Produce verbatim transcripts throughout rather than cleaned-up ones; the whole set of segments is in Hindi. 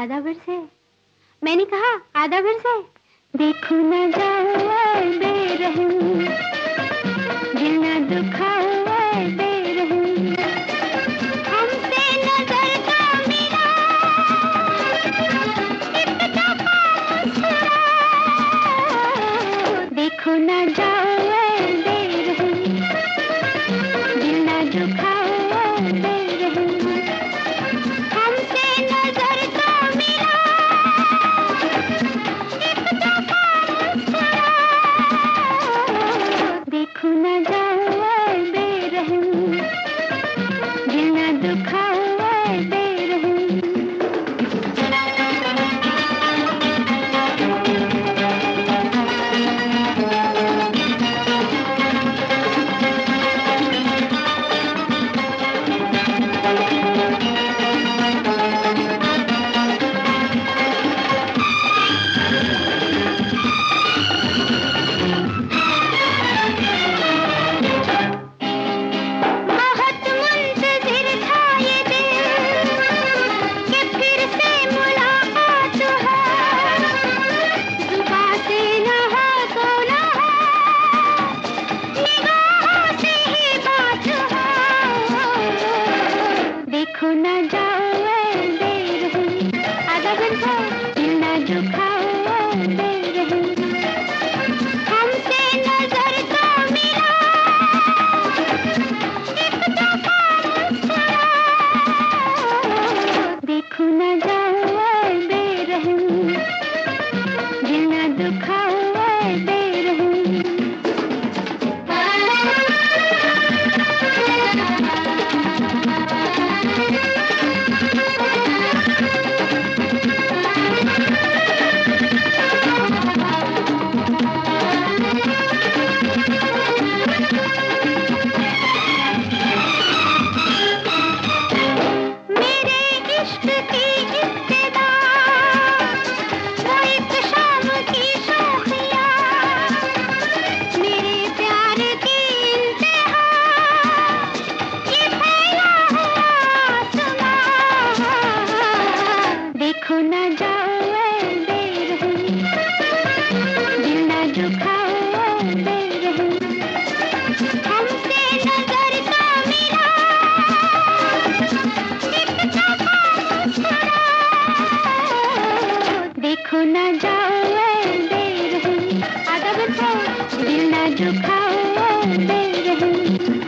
आधा फिर से। मैंने कहा आधा फिर से। देखो न जाओ बेरहम, दिल न दुखाओ बेरहम, हमसे नजर का मिला एक दफा मुस्कुराओ। देखो न जाओ बेरहम, दिल न दुखाओ बेरहम, हमसे नजर का मिला एक दफा मुस्कुराओ। देखो न जाओ बेरहम, दिल न दुखाओ बेरहम। देखो न जाओ बेरहम, आधा फिर से। दिल न दुखाओ बेरहम, हमसे नजर का मिला एक दफा मुस्कुराओ। देखो न जाओ बेरहम, दिल न दुखाओ बेरहम। देखो न जाओ बेरहम, दिल न दुखाओ बेरहम, हमसे नजर का मिला एक दफा मुस्कुराओ। देखो न जाओ बेरहम, आधा फिर से। दिल न दुखाओ बेरहम।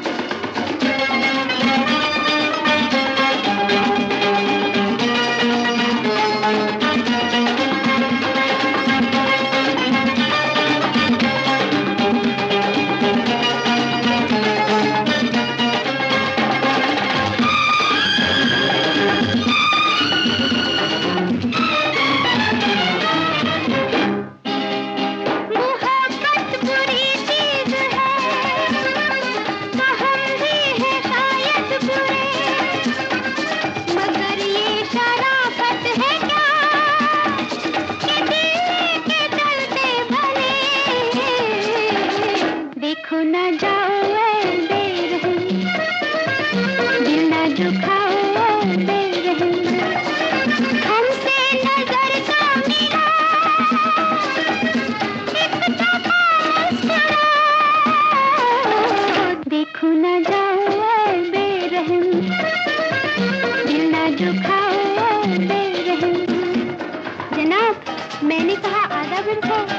देखो न जाओ बेरहम, दिल न दुखाओ बेरहम, हमसे नजर का मिला एक दफा मुस्कुराओ। देखो न जाओ बेरहम, दिल न दुखाओ बेरहम। जनाब, मैंने कहा आधा फिर से।